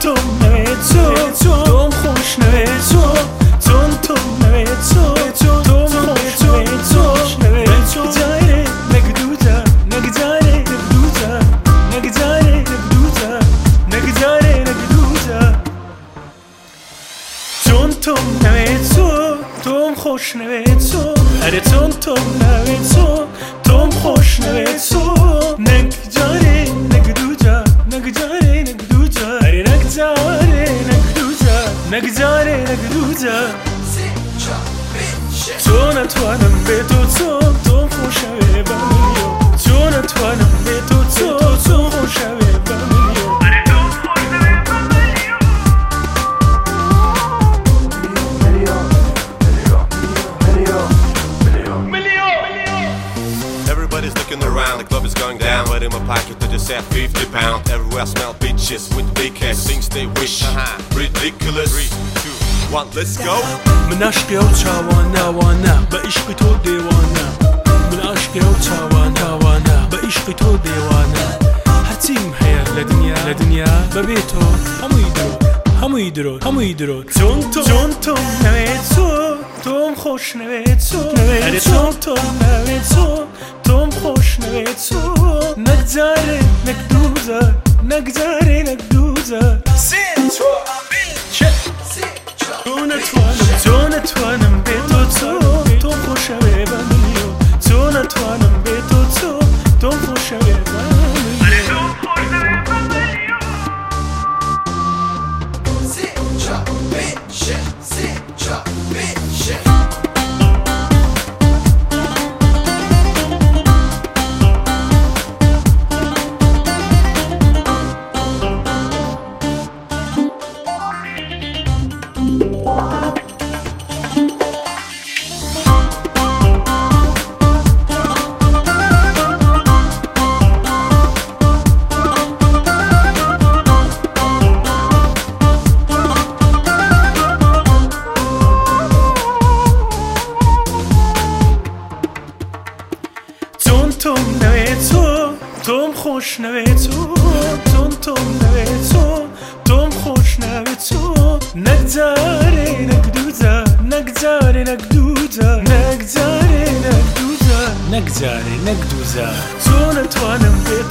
تۆم نەوێت تۆم خۆش نەوێت تۆم نەوێت تۆم خۆش نەوێت جارێ نەگدووتە نەگجارێ نەگدووتە نەگجارێ نەگدووتە نەگجارێ نەگدووتە تۆم نەوێت تۆم خۆش نەوێت هەرێ تۆم نەوێت تۆم خۆش نەوێت نەگجارێ نەگدووتە نەگجارێ نەگدووتە هەرێ نەگجارێ نەگدووتە نەگجارێ نەگدووتە تۆ نەتوانم بێت تۆم خۆشەوێ بە ملیۆ تۆ نەتوانم بێت تۆم خۆشەوێ بە ملیۆ Everybody's looking around, the club is going down. But in my pocket I just have 50 pounds. Everywhere I smell bitches with big ass, things they wish. Ridiculous. 3, 2, 1, let's go. من عشقی و چاوانه به عشق تو دیوانه من عشقی و چاوانه به عشق تو دیوانه هرچیم هەیە لە دنیا بەبێ تۆ هەمووی درۆ تۆم نەوێت تۆم خۆش نەوێت هەرێ تۆم نەوێت تۆم خۆش نەوێت نەگجارێ نەگدووتە نەگجارێ نەگدووتە تۆ نەتوانم بێت تۆم خۆشەوێ بە ملیۆ تۆ نەتوانم بێت تۆم خۆشەوێ بە ملیۆ تۆم نەوێت تۆم خۆش نەوێت تۆم نەوێت تۆم خۆش نەوێت نەگجارێ نەگدووتە نەگجارێ نەگدووتە نەگجارێ نەگدووتە نەگجارێ نەگدووتە تۆ نەتوانم بێت